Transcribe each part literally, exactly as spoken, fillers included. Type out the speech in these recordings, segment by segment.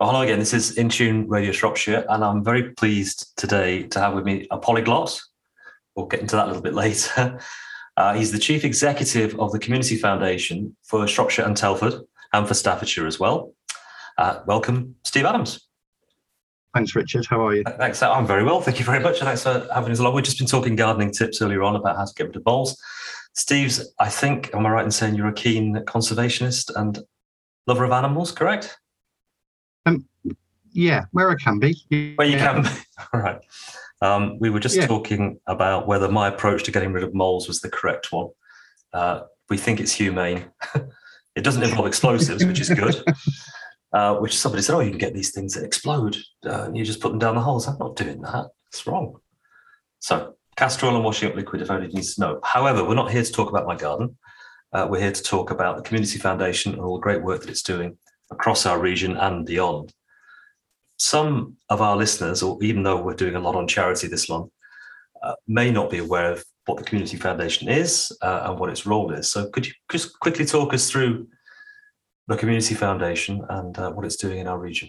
Well, hello again. This is Intune Radio Shropshire, and I'm very pleased today to have with me a polyglot. We'll get into that a little bit later. Uh, he's the Chief Executive of the Community Foundation for Shropshire and Telford, and for Staffordshire as well. Uh, welcome, Steve Adams. Thanks, Richard. How are you? Thanks. I'm very well. Thank you very much. And thanks for having us along. We've just been talking gardening tips earlier on about how to get rid of moles. Steve's, I think, am I right in saying you're a keen conservationist and lover of animals, correct? Um, yeah, where I can be. Where you yeah. can be. All right. Um, we were just yeah. talking about whether my approach to getting rid of moles was the correct one. Uh, we think it's humane. It doesn't involve explosives, which is good. Uh, which somebody said, oh, you can get these things that explode uh, and you just put them down the holes. I'm not doing that. It's wrong. So castor oil and washing up liquid if anybody needs to know. However, we're not here to talk about my garden. Uh, we're here to talk about the Community Foundation and all the great work that it's doing across our region and beyond. Some of our listeners, or even though we're doing a lot on charity this month, uh, may not be aware of what the Community Foundation is uh, and what its role is. So could you just quickly talk us through the Community Foundation and uh, what it's doing in our region?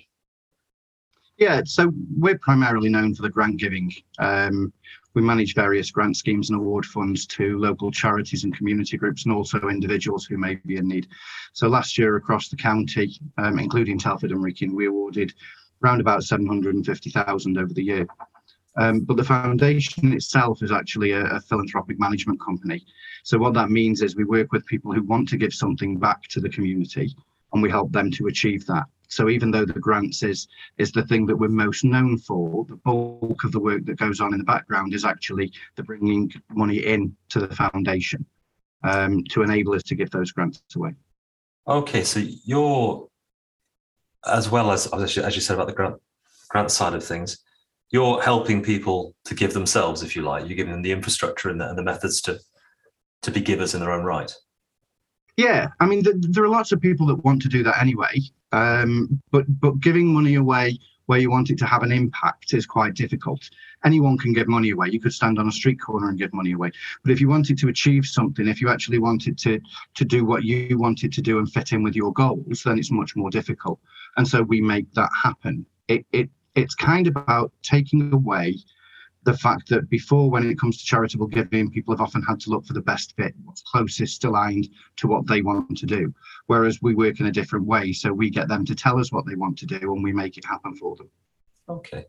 Yeah, so we're primarily known for the grant giving. Um, we manage various grant schemes and award funds to local charities and community groups, and also individuals who may be in need. So last year across the county, um, including Telford and Wrekin, we awarded around about seven hundred fifty thousand over the year. Um, but the foundation itself is actually a, a philanthropic management company. So what that means is we work with people who want to give something back to the community, and we help them to achieve that. So even though the grants is, is the thing that we're most known for, the bulk of the work that goes on in the background is actually the bringing money in to the foundation um, to enable us to give those grants away. Okay, so you're, as well as, as you said about the grant, grant side of things, you're helping people to give themselves, if you like. You're giving them the infrastructure and the, and the methods to, to be givers in their own right. Yeah, I mean, th- there are lots of people that want to do that anyway, um, but but giving money away where you want it to have an impact is quite difficult. Anyone can give money away. You could stand on a street corner and give money away. But if you wanted to achieve something, if you actually wanted to to do what you wanted to do and fit in with your goals, then it's much more difficult. And so we make that happen. It it it's kind of about taking away the fact that before, when it comes to charitable giving, people have often had to look for the best fit, what's closest aligned to what they want to do. Whereas we work in a different way. So we get them to tell us what they want to do and we make it happen for them. Okay.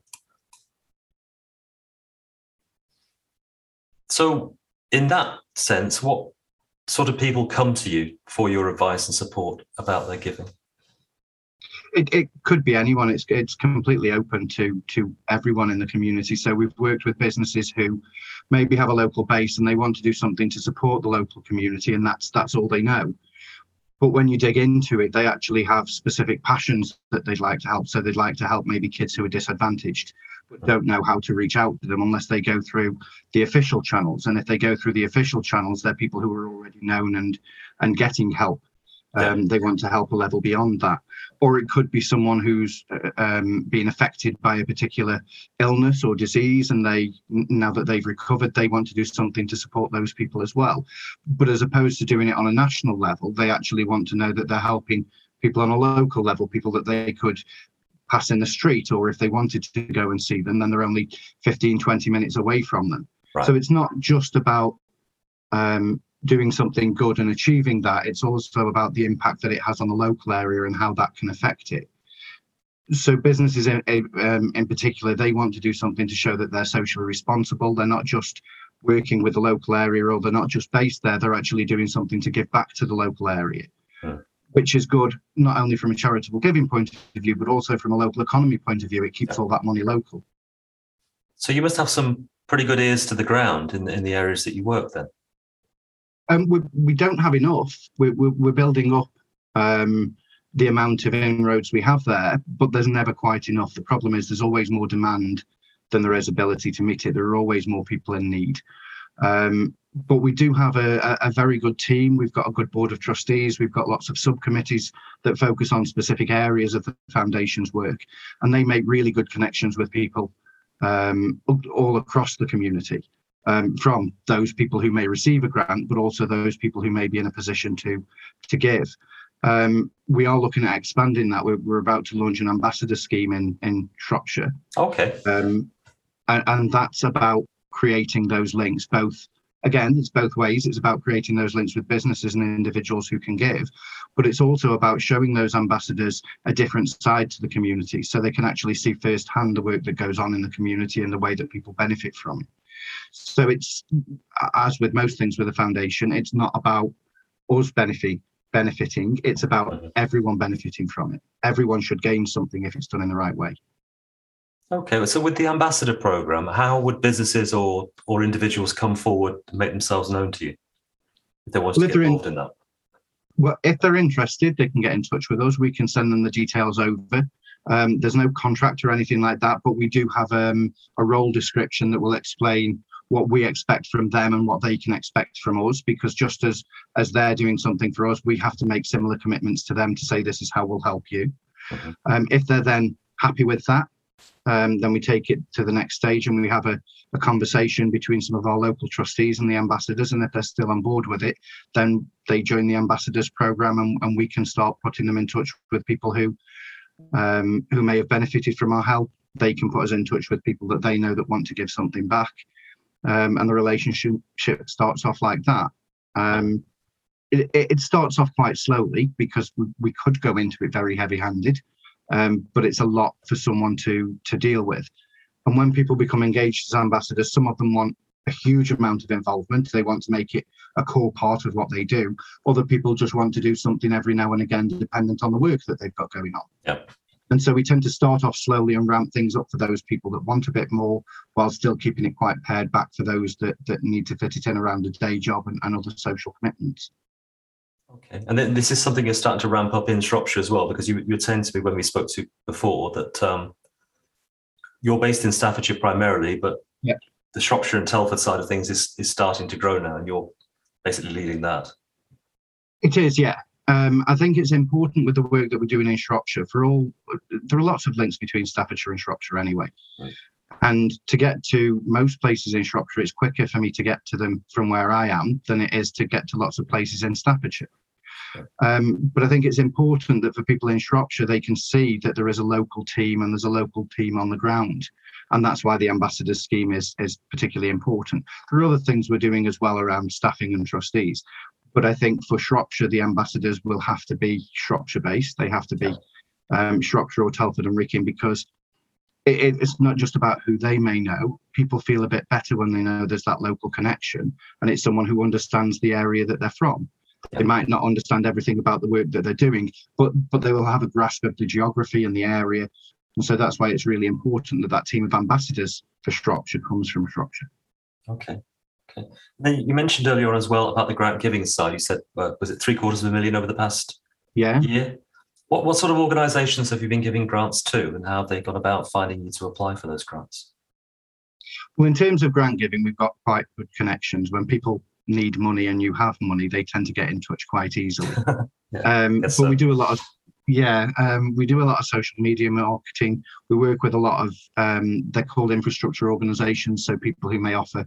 So in that sense, what sort of people come to you for your advice and support about their giving? It, it could be anyone. It's it's completely open to to everyone in the community. So we've worked with businesses who maybe have a local base and they want to do something to support the local community, and that's that's all they know. But when you dig into it, they actually have specific passions that they'd like to help. So they'd like to help maybe kids who are disadvantaged, but don't know how to reach out to them unless they go through the official channels. And if they go through the official channels, they're people who are already known and and getting help. Um, they want to help a level beyond that. Or it could be someone who's uh, um, been affected by a particular illness or disease, and they, now that they've recovered, they want to do something to support those people as well. But as opposed to doing it on a national level, they actually want to know that they're helping people on a local level, people that they could pass in the street, or if they wanted to go and see them, then they're only fifteen, twenty minutes away from them. Right. So it's not just about um, doing something good and achieving that, it's also about the impact that it has on the local area and how that can affect it. So businesses in, um, in particular, they want to do something to show that they're socially responsible. They're not just working with the local area, or they're not just based there, they're actually doing something to give back to the local area, hmm. which is good, not only from a charitable giving point of view, but also from a local economy point of view. It keeps yeah. all that money local. So you must have some pretty good ears to the ground in, in the areas that you work then. Um, we, we don't have enough. We're, we're, we're building up um, the amount of inroads we have there, but there's never quite enough. The problem is there's always more demand than there is ability to meet it. There are always more people in need. Um, but we do have a, a very good team. We've got a good board of trustees. We've got lots of subcommittees that focus on specific areas of the foundation's work, and they make really good connections with people um, all across the community. Um, from those people who may receive a grant, but also those people who may be in a position to to give. Um, we are looking at expanding that. We're, we're about to launch an ambassador scheme in, in Shropshire. Okay. Um, and, and that's about creating those links, both, again, it's both ways. It's about creating those links with businesses and individuals who can give, but it's also about showing those ambassadors a different side to the community so they can actually see firsthand the work that goes on in the community and the way that people benefit from it. So it's, as with most things with a foundation, it's not about us benefit, benefiting, it's about everyone benefiting from it. Everyone should gain something if it's done in the right way. Okay, so with the ambassador program, how would businesses or or individuals come forward to make themselves known to you if they want well, to get involved in, in that? Well, if they're interested, they can get in touch with us. We can send them the details over. Um, there's no contract or anything like that, but we do have um, a role description that will explain what we expect from them and what they can expect from us, because just as as they're doing something for us, we have to make similar commitments to them to say this is how we'll help you. Mm-hmm. Um, if they're then happy with that, um, then we take it to the next stage and we have a, a conversation between some of our local trustees and the ambassadors, and if they're still on board with it, then they join the ambassadors program, and, and we can start putting them in touch with people who um, who may have benefited from our help. They can put us in touch with people that they know that want to give something back. Um, and the relationship starts off like that. Um, it, it starts off quite slowly because we, we could go into it very heavy-handed, um, but it's a lot for someone to to deal with. And when people become engaged as ambassadors, some of them want a huge amount of involvement. They want to make it a core part of what they do. Other people just want to do something every now and again, dependent on the work that they've got going on. Yep. And so we tend to start off slowly and ramp things up for those people that want a bit more, while still keeping it quite pared back for those that, that need to fit it in around a day job and, and other social commitments. Okay. And then this is something you're starting to ramp up in Shropshire as well, because you, you were saying to me when we spoke to before that um, you're based in Staffordshire primarily, but yep. the Shropshire and Telford side of things is, is starting to grow now, and you're basically leading that. It is, yeah. Um, I think it's important with the work that we're doing in Shropshire. For all, there are lots of links between Staffordshire and Shropshire anyway. Right. And to get to most places in Shropshire, it's quicker for me to get to them from where I am than it is to get to lots of places in Staffordshire. Right. Um, but I think it's important that for people in Shropshire, they can see that there is a local team and there's a local team on the ground. And that's why the ambassador scheme is, is particularly important. There are other things we're doing as well around staffing and trustees. But I think for Shropshire, the ambassadors will have to be Shropshire-based. They have to be um, Shropshire or Telford and Wrekin, because it, it's not just about who they may know. People feel a bit better when they know there's that local connection, and it's someone who understands the area that they're from. Yeah. They might not understand everything about the work that they're doing, but but they will have a grasp of the geography and the area. And so that's why it's really important that that team of ambassadors for Shropshire comes from Shropshire. Okay. Okay. Then you mentioned earlier on as well about the grant giving side. You said, uh, was it three quarters of a million over the past yeah. year? What what sort of organisations have you been giving grants to, and how have they gone about finding you to apply for those grants? Well, in terms of grant giving, we've got quite good connections. When people need money and you have money, they tend to get in touch quite easily. yeah, um, but so. we do a lot of yeah, um, we do a lot of social media marketing. We work with a lot of um, they're called infrastructure organisations, so people who may offer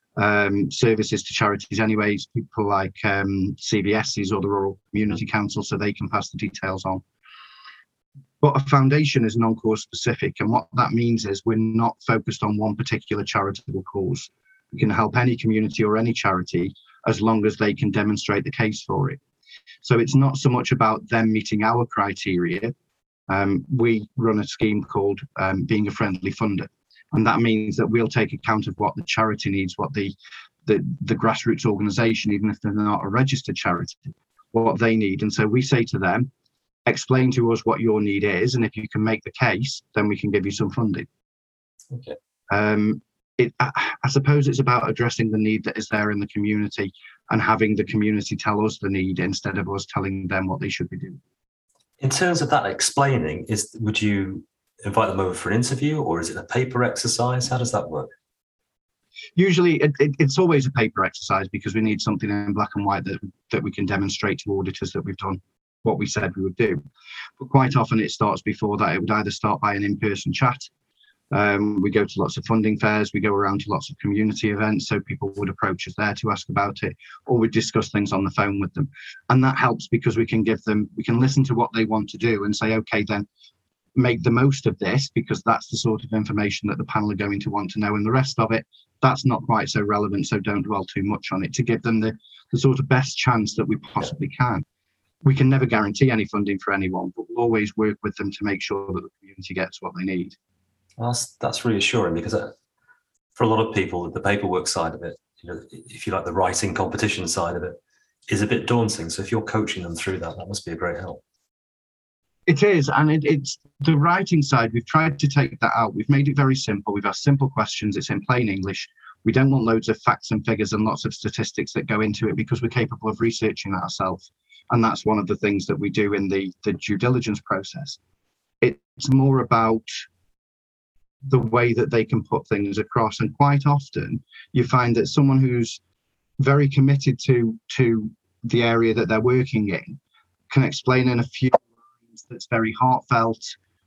um services to charities anyways, people like um C V S's or the Rural Community Council, so they can pass the details on. But a foundation is non-cause specific, and what that means is we're not focused on one particular charitable cause. We can help any community or any charity as long as they can demonstrate the case for it. So it's not so much about them meeting our criteria. Um, we run a scheme called um, Being a Friendly Funder. And that means that we'll take account of what the charity needs, what the, the, the grassroots organisation, even if they're not a registered charity, what they need. And so we say to them, explain to us what your need is, and if you can make the case, then we can give you some funding. Okay. Um, it, I, I suppose it's about addressing the need that is there in the community and having the community tell us the need instead of us telling them what they should be doing. In terms of that explaining, is would you invite them over for an interview, or is it a paper exercise? How does that work? Usually it, it, it's always a paper exercise, because we need something in black and white that, that we can demonstrate to auditors that we've done what we said we would do. But quite often it starts before that. It would either start by an in-person chat, Um, we go to lots of funding fairs. We go around to lots of community events. So people would approach us there to ask about it, or we discuss things on the phone with them. And that helps because we can give them, we can listen to what they want to do and say, okay, then make the most of this, because that's the sort of information that the panel are going to want to know. And the rest of it, that's not quite so relevant. So don't dwell too much on it, to give them the, the sort of best chance that we possibly can. We can never guarantee any funding for anyone, but we'll always work with them to make sure that the community gets what they need. Well, that's, that's reassuring, because for a lot of people, the paperwork side of it, you know, if you like, the writing competition side of it, is a bit daunting. So if you're coaching them through that, that must be a great help. It is, and it, it's the writing side. We've tried to take that out. We've made it very simple. We've asked simple questions. It's in plain English. We don't want loads of facts and figures and lots of statistics that go into it, because we're capable of researching that ourselves. And that's one of the things that we do in the, the due diligence process. It's more about the way that they can put things across. And quite often you find that someone who's very committed to, to the area that they're working in can explain in a few lines that's very heartfelt.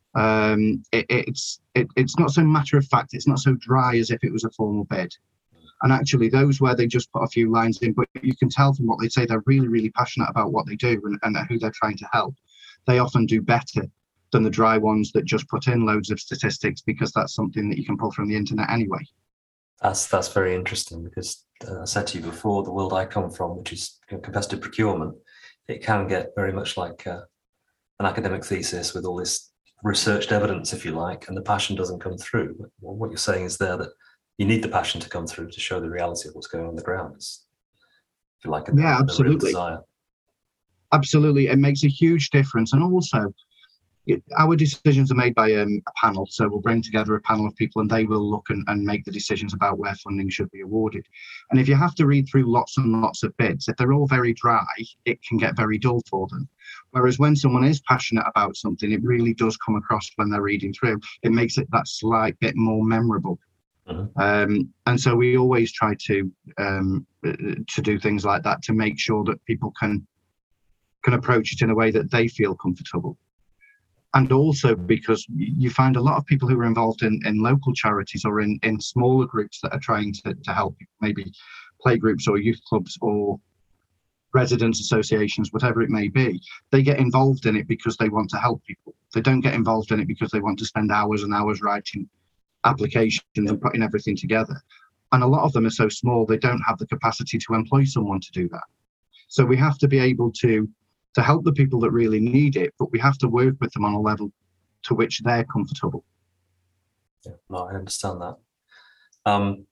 Um, it, it's it, it's not so matter of fact, it's not so dry as if it was a formal bid. And actually those where they just put a few lines in, but you can tell from what they say, they're really, really passionate about what they do and, and who they're trying to help. They often do better than the dry ones that just put in loads of statistics, because that's something that you can pull from the internet anyway. That's that's very interesting, because uh, I said to you before, the world I come from, which is you know, competitive procurement, it can get very much like uh, an academic thesis with all this researched evidence, if you like, and the passion doesn't come through. But what you're saying is there that you need the passion to come through to show the reality of what's going on, on the ground. It's, if you like, a, yeah, absolutely. a real desire. Absolutely, it makes a huge difference. And also, it, our decisions are made by um, a panel. So we'll bring together a panel of people, and they will look and, and make the decisions about where funding should be awarded. And if you have to read through lots and lots of bids, if they're all very dry, it can get very dull for them. Whereas when someone is passionate about something, it really does come across when they're reading through. It makes it that slight bit more memorable. Mm-hmm. Um, and so we always try to um, to do things like that to make sure that people can can approach it in a way that they feel comfortable. And also because you find a lot of people who are involved in, in local charities or in, in smaller groups that are trying to, to help people, maybe play groups or youth clubs or residents associations, whatever it may be, they get involved in it because they want to help people. They don't get involved in it because they want to spend hours and hours writing applications and putting everything together. And a lot of them are so small, they don't have the capacity to employ someone to do that. So we have to be able to to help the people that really need it, but we have to work with them on a level to which they're comfortable. Yeah, no, I understand that. Um,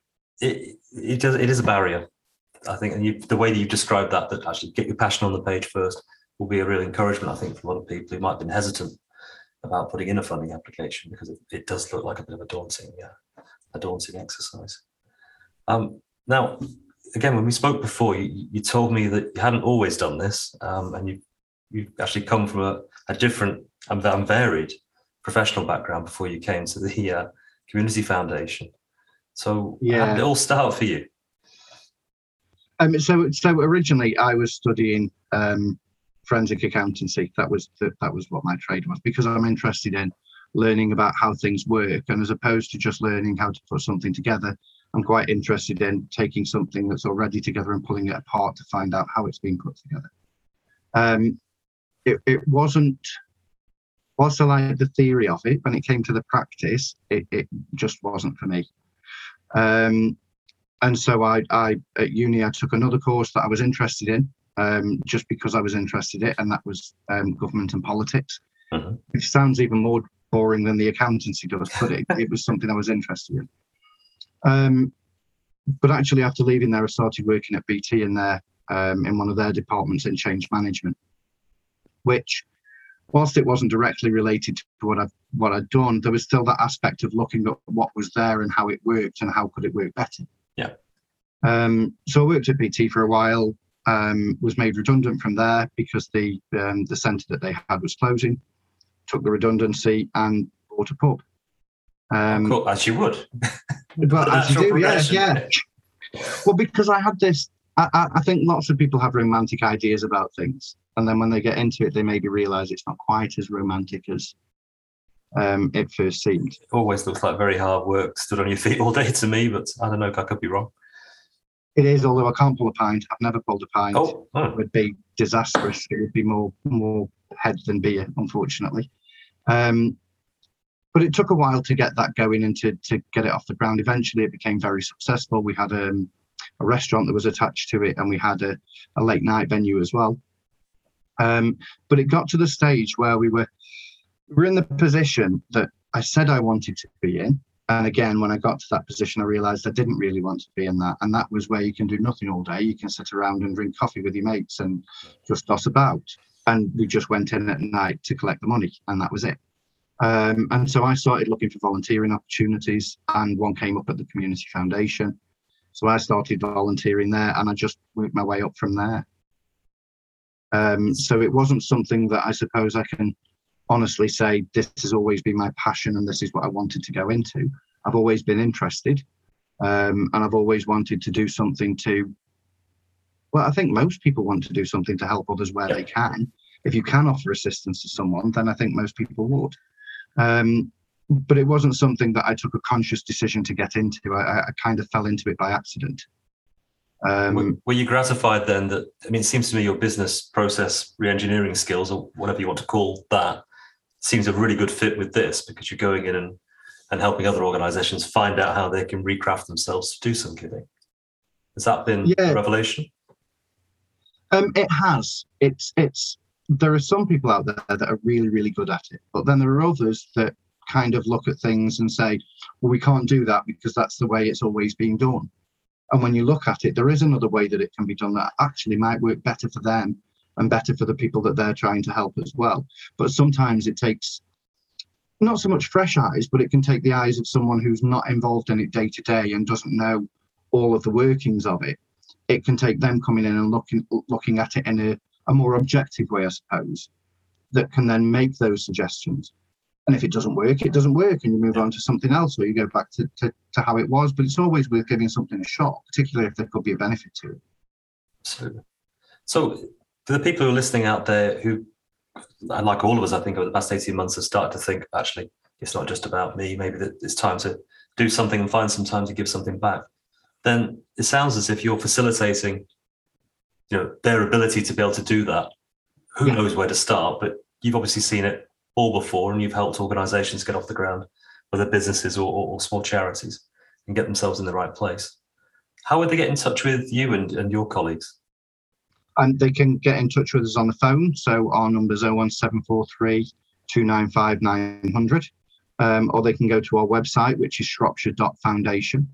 it it does it is a barrier, I think, and you, the way that you've described that, that actually get your passion on the page first, will be a real encouragement, I think, for a lot of people who might have been hesitant about putting in a funding application, because it, it does look like a bit of a daunting, yeah, a daunting exercise. Um, now, again, when we spoke before, you, you told me that you hadn't always done this, um, and you you actually come from a, a different and varied professional background before you came to the uh, Community Foundation. So yeah. How did it all start for you? Um, so, so originally I was studying um, forensic accountancy. That was the, that was what my trade was, because I'm interested in learning about how things work, and as opposed to just learning how to put something together, I'm quite interested in taking something that's already together and pulling it apart to find out how it's been put together. Um, it, it wasn't, whilst I liked the theory of it, when it came to the practice, it, it just wasn't for me. Um, and so I, I, at uni, I took another course that I was interested in, um, just because I was interested in it, and that was um, government and politics. Mm-hmm. It sounds even more boring than the accountancy does, but it, it was something I was interested in. Um, but actually, after leaving there, I started working at B T in there, um, in one of their departments in change management, which, whilst it wasn't directly related to what I've what I'd done, there was still that aspect of looking at what was there and how it worked and how could it work better. Yeah. Um, so I worked at B T for a while. Um, was made redundant from there because the um, the centre that they had was closing. Took the redundancy and bought a pub. Um, cool, as you would. But as you do, yeah, yeah. Well, because I had this, I, I think lots of people have romantic ideas about things, and then when they get into it, they maybe realise it's not quite as romantic as um, it first seemed. It always looks like very hard work, stood on your feet all day to me, but I don't know, I could be wrong. It is, although I can't pull a pint. I've never pulled a pint. Oh, oh. It would be disastrous. It would be more more head than beer, unfortunately. Um, but it took a while to get that going and to, to get it off the ground. Eventually, it became very successful. We had um, a restaurant that was attached to it, and we had a, a late night venue as well. Um, but it got to the stage where we were, we were in the position that I said I wanted to be in. And again, when I got to that position, I realised I didn't really want to be in that. And that was where you can do nothing all day. You can sit around and drink coffee with your mates and just toss about. And we just went in at night to collect the money, and that was it. Um, and so I started looking for volunteering opportunities, and one came up at the Community Foundation. So I started volunteering there, and I just worked my way up from there. Um, so it wasn't something that I suppose I can honestly say this has always been my passion and this is what I wanted to go into. I've always been interested, um, and I've always wanted to do something to, well, I think most people want to do something to help others where they can. If you can offer assistance to someone, then I think most people would. Um, but it wasn't something that I took a conscious decision to get into. I, I kind of fell into it by accident. Um, were, were you gratified then that, I mean, it seems to me your business process re-engineering skills, or whatever you want to call that, seems a really good fit with this, because you're going in and, and helping other organisations find out how they can recraft themselves to do some giving. Has that been yeah. a revelation? Um, it has. It's it's. There are some people out there that are really, really good at it, but then there are others that kind of look at things and say, well, we can't do that because that's the way it's always been done. And when you look at it, there is another way that it can be done that actually might work better for them and better for the people that they're trying to help as well. But sometimes it takes not so much fresh eyes, but it can take the eyes of someone who's not involved in it day to day and doesn't know all of the workings of it. It can take them coming in and looking looking at it in a, a more objective way, I suppose, that can then make those suggestions. And if it doesn't work, it doesn't work, and you move on to something else, or you go back to, to, to how it was. But it's always worth giving something a shot, particularly if there could be a benefit to it. Absolutely. So for the people who are listening out there who, like all of us, I think over the past eighteen months have started to think, actually, it's not just about me, maybe that it's time to do something and find some time to give something back, then it sounds as if you're facilitating, you know, their ability to be able to do that. Who yeah. knows where to start, but you've obviously seen it all before, and you've helped organisations get off the ground, whether businesses or, or, or small charities, and get themselves in the right place. How would they get in touch with you and, and your colleagues? And they can get in touch with us on the phone. So our number is oh one seven four three, two nine five, nine hundred. Um, or they can go to our website, which is shropshire dot foundation.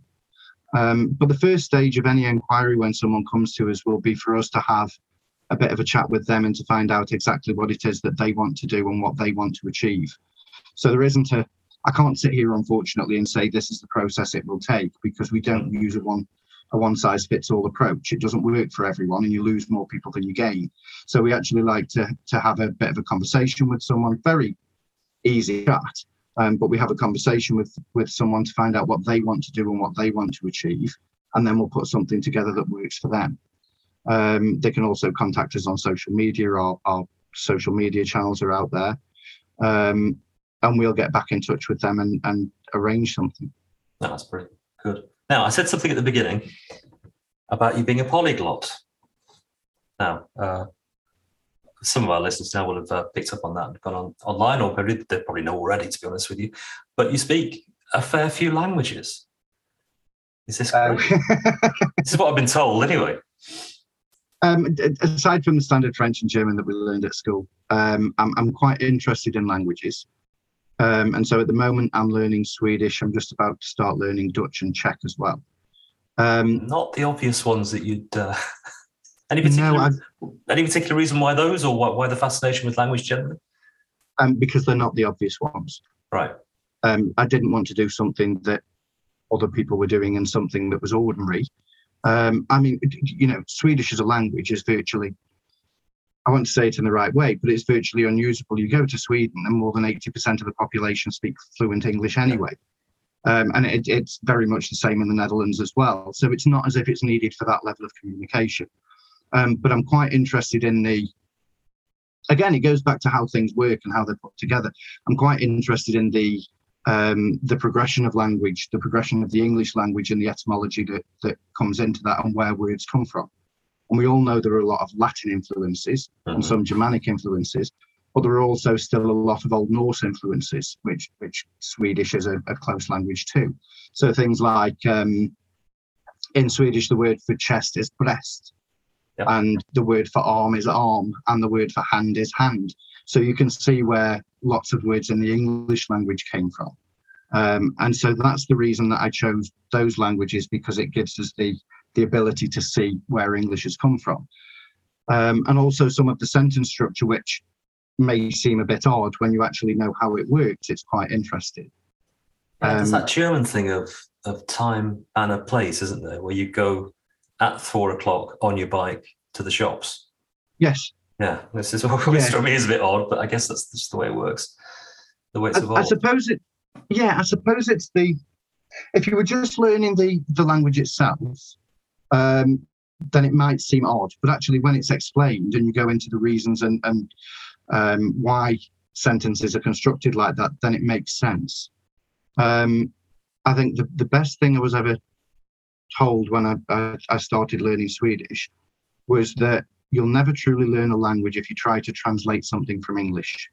Um, but the first stage of any inquiry when someone comes to us will be for us to have a bit of a chat with them and to find out exactly what it is that they want to do and what they want to achieve. So there isn't a, I can't sit here unfortunately and say this is the process it will take, because we don't use a one a one size fits all approach. It doesn't work for everyone, and you lose more people than you gain. So we actually like to to have a bit of a conversation with someone, very easy chat, um, but we have a conversation with with someone to find out what they want to do and what they want to achieve, and then we'll put something together that works for them. Um, they can also contact us on social media. Our, our social media channels are out there, um, and we'll get back in touch with them and, and arrange something. No, that's brilliant. Good. Now, I said something at the beginning about you being a polyglot. Now, uh, some of our listeners now will have uh, picked up on that and gone on online, or maybe they probably know already, to be honest with you. But you speak a fair few languages. Is this correct? Uh, this is what I've been told, anyway. Um, aside from the standard French and German that we learned at school, um, I'm, I'm quite interested in languages. Um, and so at the moment I'm learning Swedish. I'm just about to start learning Dutch and Czech as well. Um, Not the obvious ones that you'd... Uh, any, particular, no, any particular reason why those, or why, why the fascination with language generally? Um, because they're not the obvious ones. Right. Um, I didn't want to do something that other people were doing and something that was ordinary. Um, I mean, you know, Swedish as a language is virtually, I won't say it in the right way, but it's virtually unusable. You go to Sweden and more than eighty percent of the population speak fluent English anyway. Um, and it, it's very much the same in the Netherlands as well. So it's not as if it's needed for that level of communication. Um, but I'm quite interested in the again, it goes back to how things work and how they're put together. I'm quite interested in the um, the progression of language, the progression of the English language and the etymology that, that comes into that and where words come from. And we all know there are a lot of Latin influences mm-hmm. and some Germanic influences, but there are also still a lot of Old Norse influences, which which Swedish is a, a close language too. So things like um, in Swedish, the word for chest is breast, yeah. and the word for arm is arm, and the word for hand is hand. So you can see where lots of words in the English language came from. Um, and so that's the reason that I chose those languages, because it gives us the, the ability to see where English has come from. Um, and also some of the sentence structure, which may seem a bit odd when you actually know how it works. It's quite interesting. Yeah, there's um, that German thing of, of time and a place, isn't there, where you go at four o'clock on your bike to the shops. Yes. Yeah, this is what yeah. struck me as a bit odd, but I guess that's just the way it works. The way it's evolved. I, I suppose it. Yeah, I suppose it's the. If you were just learning the the language itself, um, then it might seem odd. But actually, when it's explained and you go into the reasons and and um, why sentences are constructed like that, then it makes sense. Um, I think the the best thing I was ever told when I I, I started learning Swedish was that you'll never truly learn a language if you try to translate something from English.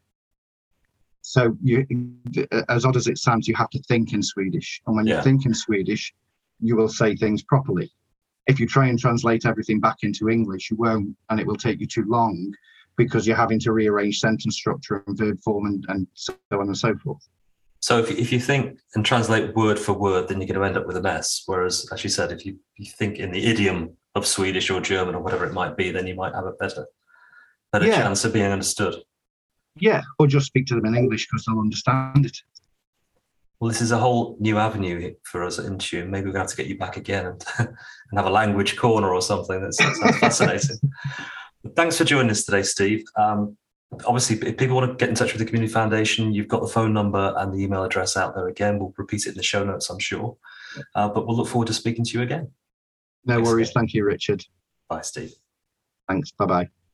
So you, as odd as it sounds, you have to think in Swedish. And when yeah. you think in Swedish, you will say things properly. If you try and translate everything back into English, you won't, and it will take you too long because you're having to rearrange sentence structure and verb form and, and so on and so forth. So if, if you think and translate word for word, then you're going to end up with a mess. Whereas, as you said, if you, you think in the idiom of Swedish or German or whatever it might be, then you might have a better, better yeah. chance of being understood. Yeah, or just speak to them in English because they'll understand it. Well, this is a whole new avenue for us at Intune. Maybe we're going to have to get you back again and, and have a language corner or something. That sounds fascinating. Thanks for joining us today, Steve. Um, obviously, if people want to get in touch with the Community Foundation, you've got the phone number and the email address out there again. We'll repeat it in the show notes, I'm sure. Uh, but we'll look forward to speaking to you again. No Thanks worries. again. Thank you, Richard. Bye, Steve. Thanks. Bye-bye.